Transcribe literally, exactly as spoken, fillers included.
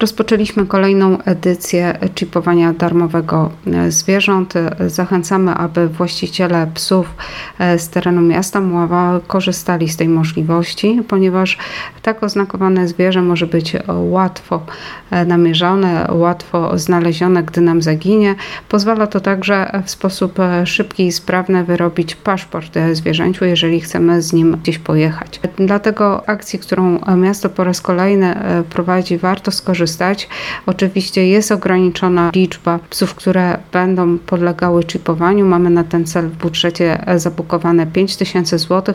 Rozpoczęliśmy kolejną edycję chipowania darmowego zwierząt. Zachęcamy, aby właściciele psów z terenu miasta Mława korzystali z tej możliwości, ponieważ tak oznakowane zwierzę może być łatwo namierzone, łatwo znalezione, gdy nam zaginie. Pozwala to także w sposób szybki i sprawny wyrobić paszport zwierzęciu, jeżeli chcemy z nim gdzieś pojechać. Dlatego akcji, którą miasto po raz kolejny prowadzi, warto skorzystać. Oczywiście jest ograniczona liczba psów, które będą podlegały chipowaniu. Mamy na ten cel w budżecie zabukowane pięć tysięcy złotych.